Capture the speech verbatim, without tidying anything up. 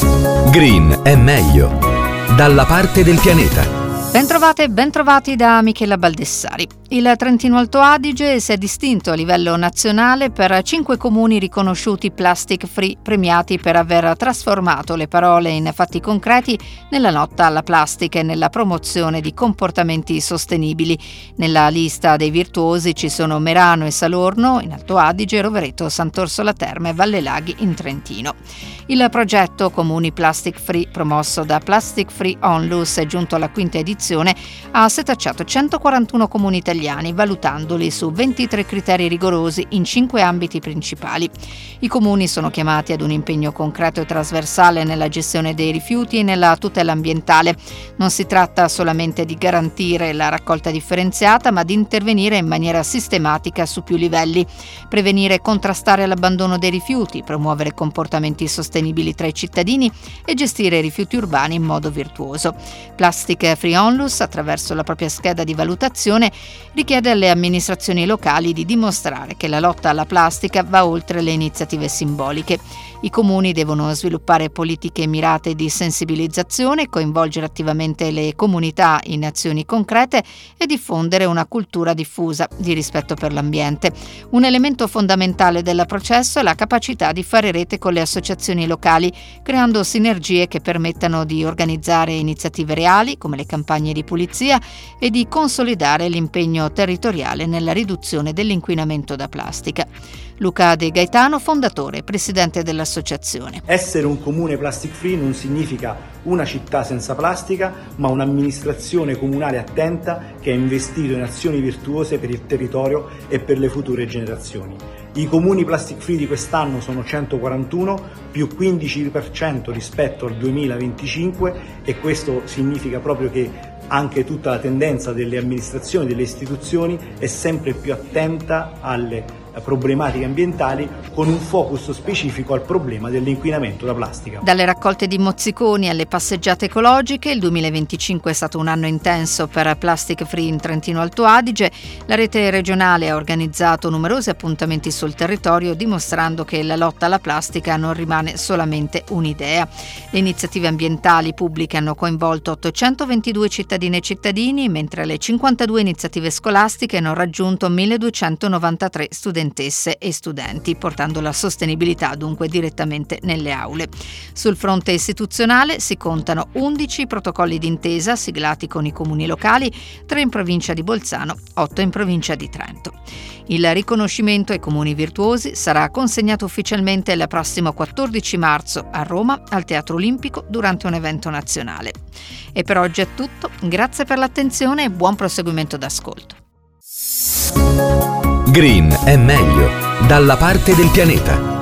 Green è meglio. Dalla parte del pianeta. Bentrovate e bentrovati da Michela Baldessari. Il Trentino Alto Adige si è distinto a livello nazionale per cinque comuni riconosciuti plastic free, premiati per aver trasformato le parole in fatti concreti nella lotta alla plastica e nella promozione di comportamenti sostenibili. Nella lista dei virtuosi ci sono Merano e Salorno in Alto Adige, Rovereto, Sant'Orsola Terme e Valle Laghi in Trentino. Il progetto Comuni Plastic Free, promosso da Plastic Free Onlus, è giunto alla quinta edizione, ha setacciato centoquarantuno comuni italiani, valutandoli su ventitré criteri rigorosi in cinque ambiti principali. I comuni sono chiamati ad un impegno concreto e trasversale nella gestione dei rifiuti e nella tutela ambientale. Non si tratta solamente di garantire la raccolta differenziata, ma di intervenire in maniera sistematica su più livelli, prevenire e contrastare l'abbandono dei rifiuti, promuovere comportamenti sostenibili tra i cittadini e gestire i rifiuti urbani in modo virtuoso. Plastic Free Onlus, attraverso la propria scheda di valutazione, richiede alle amministrazioni locali di dimostrare che la lotta alla plastica va oltre le iniziative simboliche. I comuni devono sviluppare politiche mirate di sensibilizzazione, coinvolgere attivamente le comunità in azioni concrete e diffondere una cultura diffusa di rispetto per l'ambiente. Un elemento fondamentale del processo è la capacità di fare rete con le associazioni locali, creando sinergie che permettano di organizzare iniziative reali, come le campagne di pulizia, e di consolidare l'impegno territoriale nella riduzione dell'inquinamento da plastica. Luca De Gaetano, fondatore e presidente dell'associazione. Essere un comune plastic free non significa una città senza plastica, ma un'amministrazione comunale attenta che ha investito in azioni virtuose per il territorio e per le future generazioni. I comuni plastic free di quest'anno sono centoquarantuno, più quindici per cento rispetto al duemilaventicinque, e questo significa proprio che anche tutta la tendenza delle amministrazioni, delle istituzioni, è sempre più attenta alle problematiche ambientali, con un focus specifico al problema dell'inquinamento da plastica. Dalle raccolte di mozziconi alle passeggiate ecologiche, il duemilaventicinque è stato un anno intenso per Plastic Free in Trentino Alto Adige. La rete regionale ha organizzato numerosi appuntamenti sul territorio, dimostrando che la lotta alla plastica non rimane solamente un'idea. Le iniziative ambientali pubbliche hanno coinvolto ottocentoventidue cittadine e cittadini, mentre le cinquantadue iniziative scolastiche hanno raggiunto milleduecentonovantatré studentesse e studenti, portando la sostenibilità dunque direttamente nelle aule. Sul fronte istituzionale si contano undici protocolli d'intesa siglati con i comuni locali, tre in provincia di Bolzano, otto in provincia di Trento. Il riconoscimento ai comuni virtuosi sarà consegnato ufficialmente il prossimo quattordici marzo a Roma, al Teatro Olimpico, durante un evento nazionale. E per oggi è tutto, grazie per l'attenzione e buon proseguimento d'ascolto. Green è meglio. Dalla parte del pianeta.